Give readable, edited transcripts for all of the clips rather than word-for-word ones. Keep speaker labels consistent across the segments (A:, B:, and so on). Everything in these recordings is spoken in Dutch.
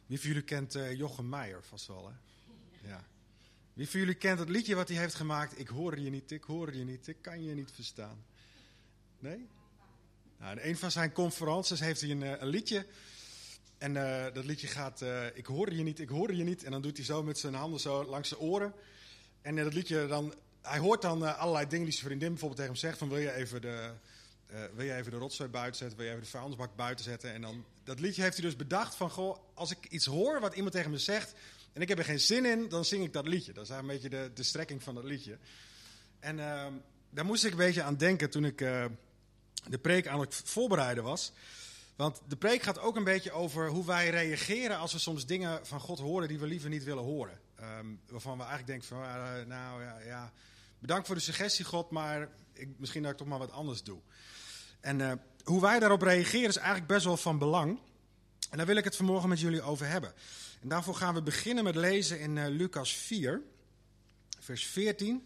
A: Wie van jullie kent Jochem Meijer vast wel, hè? Ja. Wie van jullie kent het liedje wat hij heeft gemaakt? Ik hoor je niet, ik hoor je niet, ik kan je niet verstaan. Nee? Nou, in een van zijn conferences heeft hij een liedje. En dat liedje gaat, ik hoor je niet, ik hoor je niet. En dan doet hij zo met zijn handen zo langs zijn oren. En dat liedje dan, hij hoort dan allerlei dingen die zijn vriendin bijvoorbeeld tegen hem zegt. Van wil je even de rotzooi buiten zetten, wil je even de vuilnisbak buiten zetten. En dan, dat liedje heeft hij dus bedacht van, goh, als ik iets hoor wat iemand tegen me zegt en ik heb er geen zin in, dan zing ik dat liedje. Dat is eigenlijk een beetje de strekking van dat liedje. En daar moest ik een beetje aan denken toen ik de preek aan het voorbereiden was. Want de preek gaat ook een beetje over hoe wij reageren als we soms dingen van God horen die we liever niet willen horen. Waarvan we eigenlijk denken van, ja, bedankt voor de suggestie God, maar misschien dat ik toch maar wat anders doe. En hoe wij daarop reageren is eigenlijk best wel van belang. En daar wil ik het vanmorgen met jullie over hebben. En daarvoor gaan we beginnen met lezen in Lucas 4, vers 14.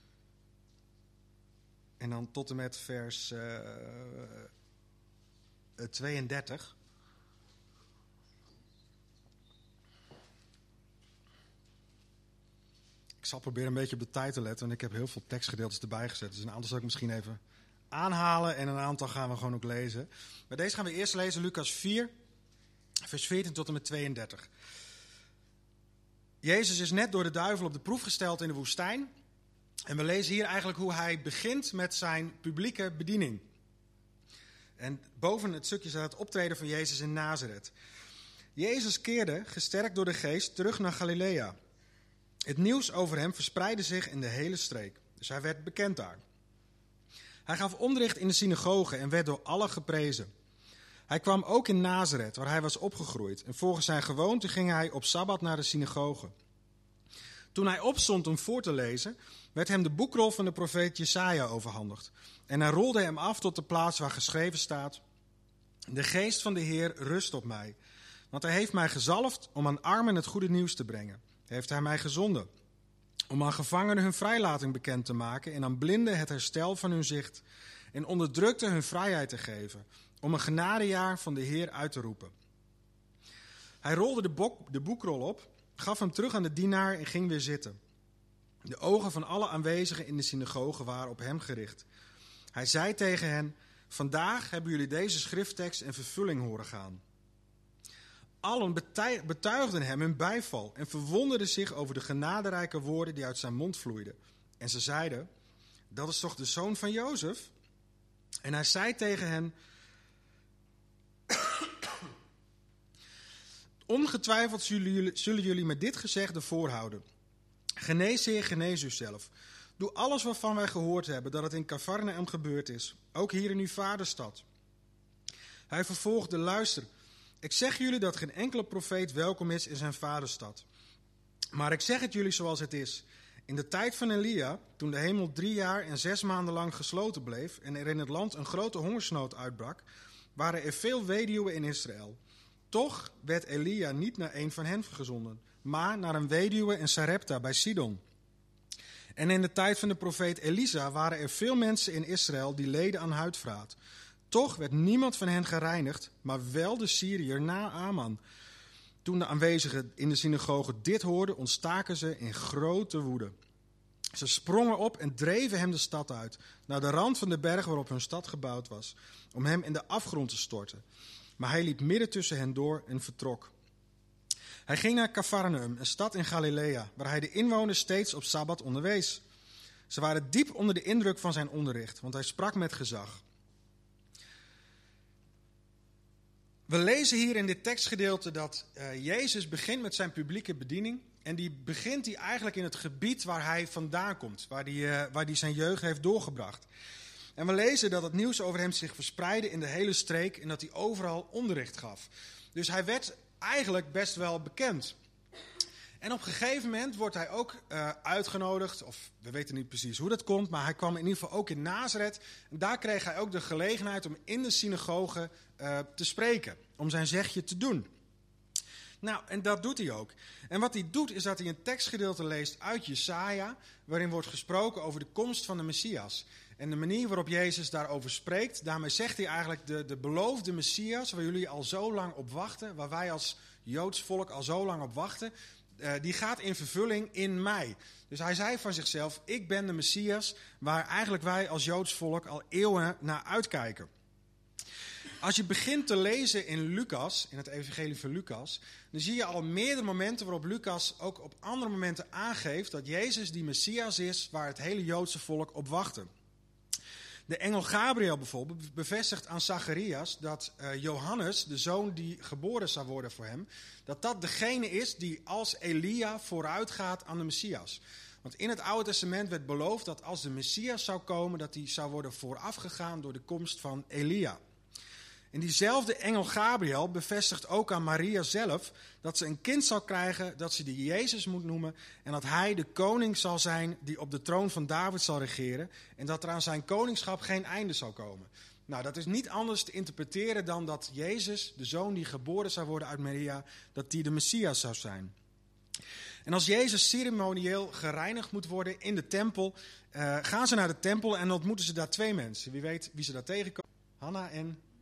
A: En dan tot en met vers 32. Ik zal proberen een beetje op de tijd te letten, want ik heb heel veel tekstgedeeltes erbij gezet. Dus een aantal zal ik misschien even aanhalen en een aantal gaan we gewoon ook lezen. Maar deze gaan we eerst lezen, Lucas 4, vers 14 tot en met 32. Jezus is net door de duivel op de proef gesteld in de woestijn. En we lezen hier eigenlijk hoe hij begint met zijn publieke bediening. En boven het stukje staat het optreden van Jezus in Nazareth. Jezus keerde, gesterkt door de geest, terug naar Galilea. Het nieuws over hem verspreidde zich in de hele streek. Dus hij werd bekend daar. Hij gaf onderricht in de synagoge en werd door allen geprezen. Hij kwam ook in Nazareth, waar hij was opgegroeid. En volgens zijn gewoonte ging hij op Sabbat naar de synagoge. Toen hij opstond om voor te lezen, werd hem de boekrol van de profeet Jesaja overhandigd. En hij rolde hem af tot de plaats waar geschreven staat: De geest van de Heer rust op mij, want hij heeft mij gezalfd om aan armen het goede nieuws te brengen. Heeft hij mij gezonden om aan gevangenen hun vrijlating bekend te maken en aan blinden het herstel van hun zicht en onderdrukten hun vrijheid te geven, om een genadejaar van de Heer uit te roepen. Hij rolde de boekrol op, gaf hem terug aan de dienaar en ging weer zitten. De ogen van alle aanwezigen in de synagoge waren op hem gericht. Hij zei tegen hen: Vandaag hebben jullie deze schrifttekst in vervulling horen gaan. Allen betuigden hem hun bijval en verwonderden zich over de genaderijke woorden die uit zijn mond vloeiden. En ze zeiden: Dat is toch de zoon van Jozef? En hij zei tegen hen: Ongetwijfeld zullen jullie met dit gezegde voorhouden: Genees Heer, genees uzelf. Doe alles waarvan wij gehoord hebben dat het in Cafarnaum gebeurd is, ook hier in uw vaderstad. Hij vervolgde: Luister, ik zeg jullie dat geen enkele profeet welkom is in zijn vaderstad. Maar ik zeg het jullie zoals het is. In de tijd van Elia, toen de hemel 3 jaar en 6 maanden lang gesloten bleef en er in het land een grote hongersnood uitbrak, waren er veel weduwen in Israël. Toch werd Elia niet naar een van hen gezonden, maar naar een weduwe in Sarepta bij Sidon. En in de tijd van de profeet Elisa waren er veel mensen in Israël die leden aan huidvraat. Toch werd niemand van hen gereinigd, maar wel de Syriër Naaman. Toen de aanwezigen in de synagoge dit hoorden, ontstaken ze in grote woede. Ze sprongen op en dreven hem de stad uit, naar de rand van de berg waarop hun stad gebouwd was, om hem in de afgrond te storten. Maar hij liep midden tussen hen door en vertrok. Hij ging naar Cafarnaum, een stad in Galilea, waar hij de inwoners steeds op Sabbat onderwees. Ze waren diep onder de indruk van zijn onderricht, want hij sprak met gezag. We lezen hier in dit tekstgedeelte dat Jezus begint met zijn publieke bediening. En die begint hij eigenlijk in het gebied waar hij vandaan komt, waar hij zijn jeugd heeft doorgebracht. En we lezen dat het nieuws over hem zich verspreidde in de hele streek en dat hij overal onderricht gaf. Dus hij werd eigenlijk best wel bekend. En op een gegeven moment wordt hij ook uitgenodigd, of we weten niet precies hoe dat komt, maar hij kwam in ieder geval ook in Nazareth. En daar kreeg hij ook de gelegenheid om in de synagoge te spreken, om zijn zegje te doen. Nou, en dat doet hij ook. En wat hij doet is dat hij een tekstgedeelte leest uit Jesaja, waarin wordt gesproken over de komst van de Messias. En de manier waarop Jezus daarover spreekt, daarmee zegt hij eigenlijk de beloofde Messias, waar jullie al zo lang op wachten, waar wij als Joods volk al zo lang op wachtte, die gaat in vervulling in mij. Dus hij zei van zichzelf, ik ben de Messias waar eigenlijk wij als Joods volk al eeuwen naar uitkijken. Als je begint te lezen in Lucas, in het evangelie van Lucas, dan zie je al meerdere momenten waarop Lucas ook op andere momenten aangeeft dat Jezus die Messias is waar het hele Joodse volk op wachtte. De engel Gabriel bijvoorbeeld bevestigt aan Zacharias dat Johannes, de zoon die geboren zou worden voor hem, dat degene is die als Elia vooruitgaat aan de Messias. Want in het Oude Testament werd beloofd dat als de Messias zou komen, dat die zou worden voorafgegaan door de komst van Elia. En diezelfde engel Gabriel bevestigt ook aan Maria zelf dat ze een kind zal krijgen, dat ze die Jezus moet noemen en dat hij de koning zal zijn die op de troon van David zal regeren en dat er aan zijn koningschap geen einde zal komen. Nou, dat is niet anders te interpreteren dan dat Jezus, de zoon die geboren zou worden uit Maria, dat die de Messias zou zijn. En als Jezus ceremonieel gereinigd moet worden in de tempel, gaan ze naar de tempel en ontmoeten ze daar twee mensen. Wie weet wie ze daar tegenkomen? Hanna en